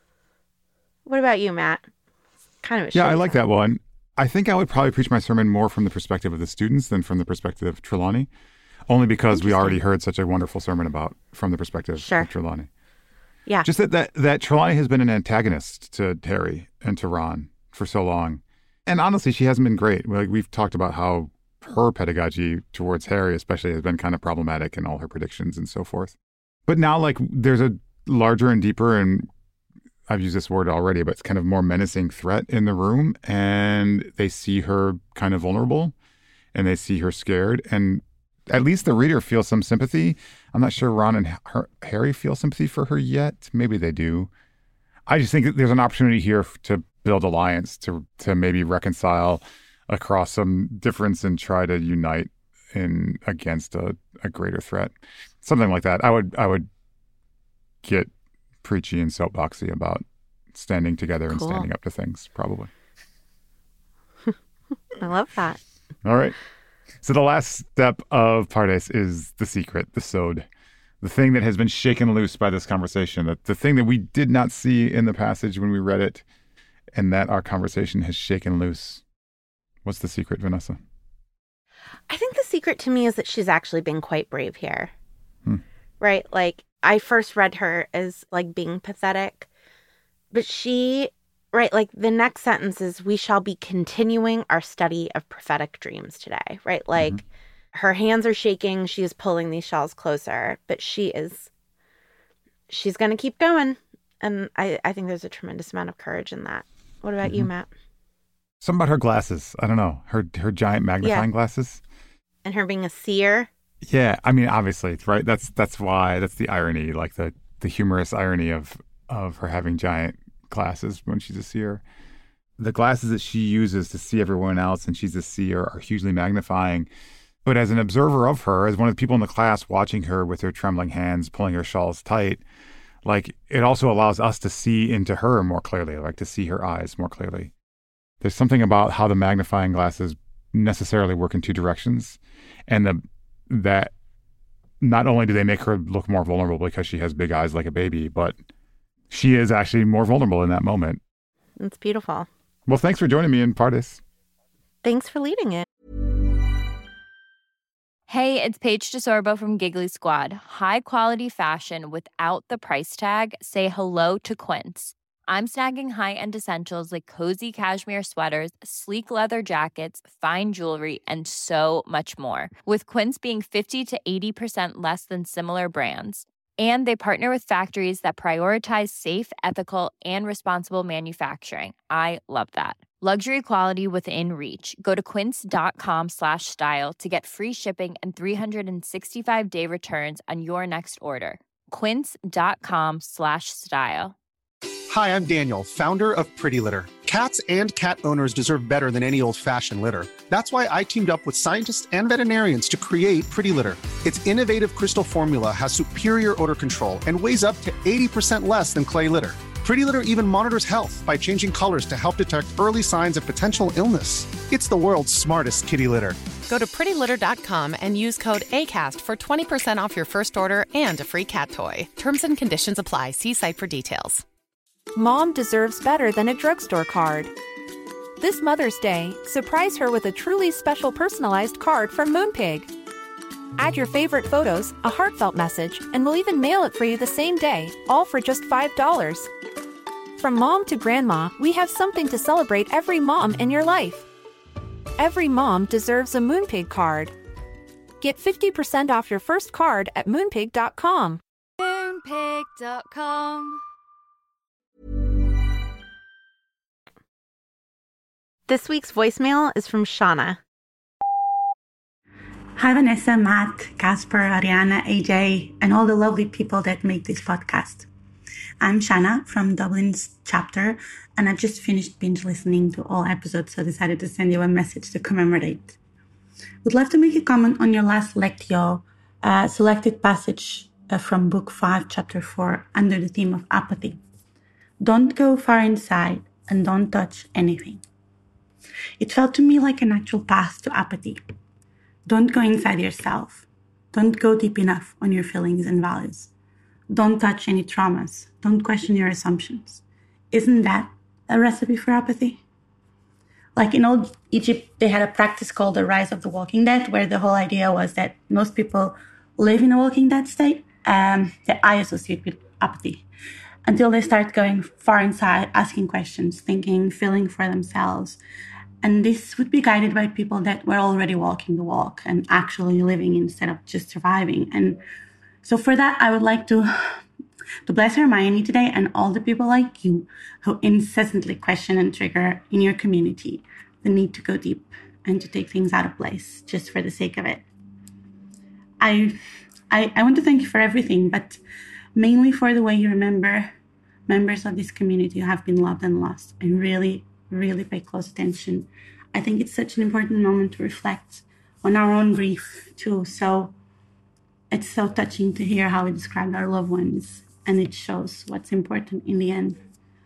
What about you, Matt? Kind of a I like that one. I think I would probably preach my sermon more from the perspective of the students than from the perspective of Trelawney, only because we already heard such a wonderful sermon from the perspective of Trelawney. Yeah. Just that Trelawney has been an antagonist to Harry and to Ron for so long. And honestly, she hasn't been great. Like we've talked about how her pedagogy towards Harry especially has been kind of problematic in all her predictions and so forth. But now like there's a larger and deeper, and I've used this word already, but it's kind of more menacing threat in the room, and they see her kind of vulnerable and they see her scared, and at least the reader feels some sympathy. I'm not sure Ron and Harry feel sympathy for her yet. Maybe they do. I just think that there's an opportunity here to build alliance, to maybe reconcile across some difference and try to unite against a greater threat. Something like that. I would get preachy and soapboxy about standing together and standing up to things, probably. I love that. All right. So the last step of Pardes is the secret, the sod, the thing that has been shaken loose by this conversation, the thing that we did not see in the passage when we read it, and that our conversation has shaken loose. What's the secret, Vanessa? I think the secret to me is that she's actually been quite brave here. Right? Like, I first read her as, like, being pathetic. But she, right, like, the next sentence is, we shall be continuing our study of prophetic dreams today, right? Like, her hands are shaking. She is pulling these shawls closer. But she's going to keep going. And I think there's a tremendous amount of courage in that. What about you, Matt? Something about her glasses. I don't know. Her giant magnifying glasses. And her being a seer. Yeah, I mean, obviously, right? That's why. That's the irony, like the humorous irony of her having giant glasses when she's a seer. The glasses that she uses to see everyone else and she's a seer are hugely magnifying. But as an observer of her, as one of the people in the class watching her with her trembling hands, pulling her shawls tight, like it also allows us to see into her more clearly, like to see her eyes more clearly. There's something about how the magnifying glasses necessarily work in two directions, and that not only do they make her look more vulnerable because she has big eyes like a baby, but she is actually more vulnerable in that moment. It's beautiful. Well, thanks for joining me in Pardes. Thanks for leading it. Hey, it's Paige DeSorbo from Giggly Squad. High quality fashion without the price tag. Say hello to Quince. I'm snagging high-end essentials like cozy cashmere sweaters, sleek leather jackets, fine jewelry, and so much more. With Quince being 50 to 80% less than similar brands. And they partner with factories that prioritize safe, ethical, and responsible manufacturing. I love that. Luxury quality within reach. Go to quince.com/style to get free shipping and 365-day returns on your next order. Quince.com/style. Hi, I'm Daniel, founder of Pretty Litter. Cats and cat owners deserve better than any old-fashioned litter. That's why I teamed up with scientists and veterinarians to create Pretty Litter. Its innovative crystal formula has superior odor control and weighs up to 80% less than clay litter. Pretty Litter even monitors health by changing colors to help detect early signs of potential illness. It's the world's smartest kitty litter. Go to prettylitter.com and use code ACAST for 20% off your first order and a free cat toy. Terms and conditions apply. See site for details. Mom deserves better than a drugstore card. This Mother's Day, surprise her with a truly special personalized card from Moonpig. Add your favorite photos, a heartfelt message, and we'll even mail it for you the same day, all for just $5. From mom to grandma, we have something to celebrate every mom in your life. Every mom deserves a Moonpig card. Get 50% off your first card at moonpig.com. Moonpig.com. This week's voicemail is from Shauna. Hi, Vanessa, Matt, Casper, Ariana, AJ, and all the lovely people that make this podcast. I'm Shanna from Dublin's chapter, and I just finished binge listening to all episodes, so I decided to send you a message to commemorate. Would love to make a comment on your last lectio, selected passage from Book 5, Chapter 4, under the theme of apathy. Don't go far inside and don't touch anything. It felt to me like an actual path to apathy. Don't go inside yourself. Don't go deep enough on your feelings and values. Don't touch any traumas. Don't question your assumptions. Isn't that a recipe for apathy? Like in old Egypt, they had a practice called the Rise of the Walking Dead, where the whole idea was that most people live in a Walking Dead state that I associate with apathy, until they start going far inside, asking questions, thinking, feeling for themselves. And this would be guided by people that were already walking the walk and actually living instead of just surviving. And so for that, I would like to bless Hermione today and all the people like you who incessantly question and trigger in your community the need to go deep and to take things out of place just for the sake of it. I want to thank you for everything, but mainly for the way you remember members of this community who have been loved and lost, and really, really pay close attention. I think it's such an important moment to reflect on our own grief too. So it's so touching to hear how we described our loved ones, and it shows what's important in the end.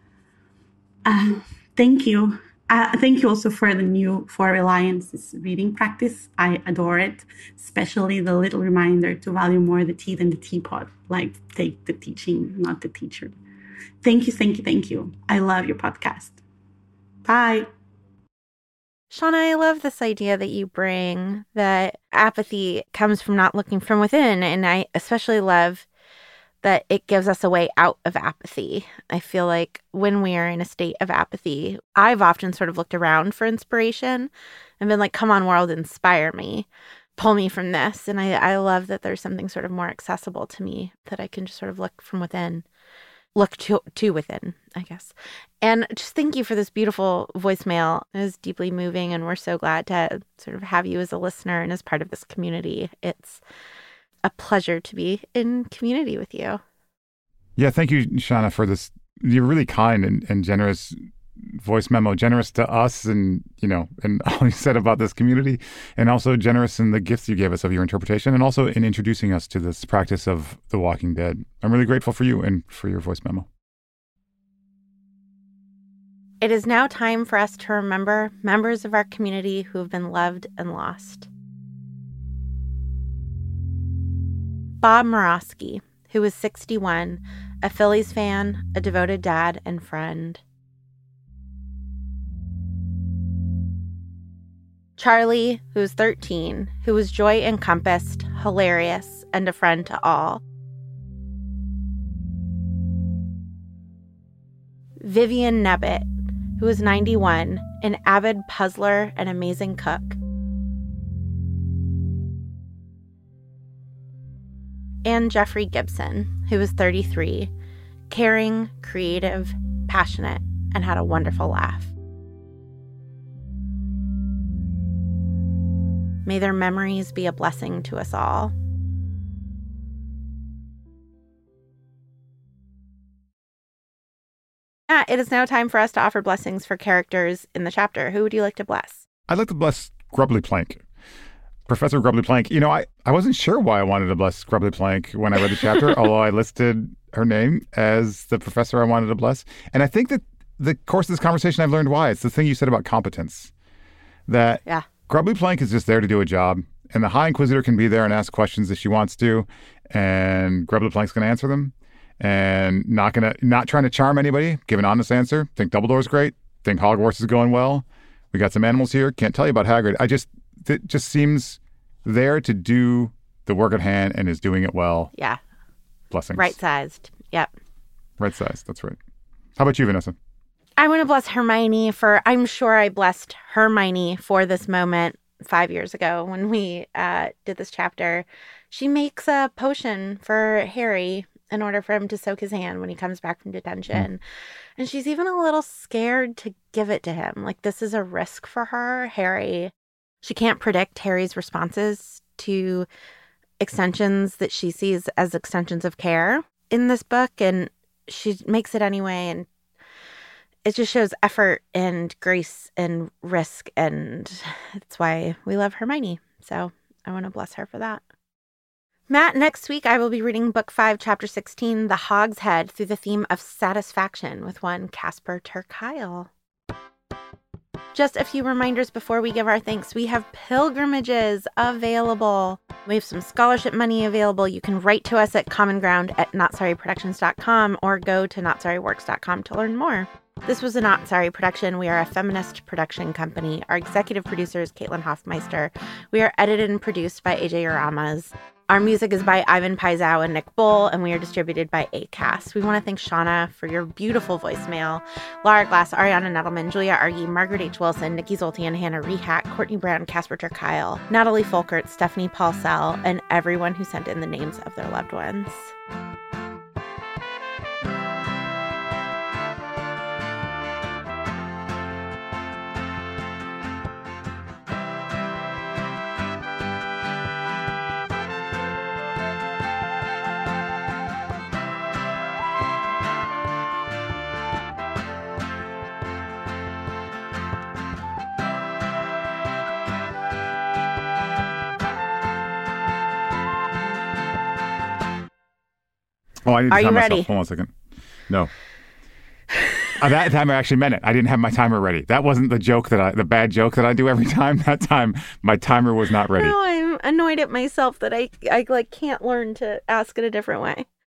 Thank you. Thank you also for the new For Reliance's reading practice. I adore it, especially the little reminder to value more the tea than the teapot, like take the teaching, not the teacher. Thank you, thank you, thank you. I love your podcast. Bye. Shauna, I love this idea that you bring, that apathy comes from not looking from within. And I especially love that it gives us a way out of apathy. I feel like when we are in a state of apathy, I've often sort of looked around for inspiration and been like, come on, world, inspire me. Pull me from this. And I love that there's something sort of more accessible to me, that I can just sort of look from within. look to within, I guess. And just thank you for this beautiful voicemail. It was deeply moving, and we're so glad to sort of have you as a listener and as part of this community. It's a pleasure to be in community with you. Yeah, thank you, Shauna, for this. You're really kind and generous voice memo, generous to us and all you said about this community, and also generous in the gifts you gave us of your interpretation, and also in introducing us to this practice of The Walking Dead. I'm really grateful for you and for your voice memo. It is now time for us to remember members of our community who have been loved and lost. Bob Morosky, who was 61, a Phillies fan, a devoted dad and friend. Charlie, who was 13, who was joy-encompassed, hilarious, and a friend to all. Vivian Nebbit, who was 91, an avid puzzler and amazing cook. And Jeffrey Gibson, who was 33, caring, creative, passionate, and had a wonderful laugh. May their memories be a blessing to us all. It is now time for us to offer blessings for characters in the chapter. Who would you like to bless? I'd like to bless Grubbly Plank. Professor Grubbly Plank. I wasn't sure why I wanted to bless Grubbly Plank when I read the chapter, although I listed her name as the professor I wanted to bless. And I think that the course of this conversation I've learned why. It's the thing you said about competence. That Grubbly Plank is just there to do a job, and the High Inquisitor can be there and ask questions if she wants to, and Grubbly Plank's going to answer them, and not trying to charm anybody, give an honest answer. Think Dumbledore's great. Think Hogwarts is going well. We got some animals here. Can't tell you about Hagrid. It just seems there to do the work at hand and is doing it well. Yeah. Blessings. Right-sized. Yep. Right-sized. That's right. How about you, Vanessa? I want to bless Hermione I'm sure I blessed Hermione for this moment 5 years ago when we did this chapter. She makes a potion for Harry in order for him to soak his hand when he comes back from detention. And she's even a little scared to give it to him. Like, this is a risk for her. She can't predict Harry's responses to extensions that she sees as extensions of care in this book. And she makes it anyway. And it just shows effort and grace and risk, and it's why we love Hermione. So I want to bless her for that. Matt, next week I will be reading Book 5, Chapter 16, The Hog's Head, through the theme of satisfaction with one Casper ter Kuile. Just a few reminders before we give our thanks. We have pilgrimages available. We have some scholarship money available. You can write to us at commonground@notsorryproductions.com or go to notsorryworks.com to learn more. This was a Not Sorry production. We are a feminist production company. Our executive producer is Caitlin Hoffmeister. We are edited and produced by AJ Uramas. Our music is by Ivan Paisau and Nick Bull, and we are distributed by Acast. We want to thank Shauna for your beautiful voicemail. Laura Glass, Ariana Nettleman, Julia Argy, Margaret H. Wilson, Nikki Zoltan, Hannah Rehack, Courtney Brown, Casper ter Kuile, Natalie Folkert, Stephanie Paulsell, and everyone who sent in the names of their loved ones. Oh, I need to Are time you myself. ready? Hold on a second. No. That time I actually meant it. I didn't have my timer ready. That wasn't the bad joke that I do every time. That time my timer was not ready. No, I'm annoyed at myself that I can't learn to ask it a different way.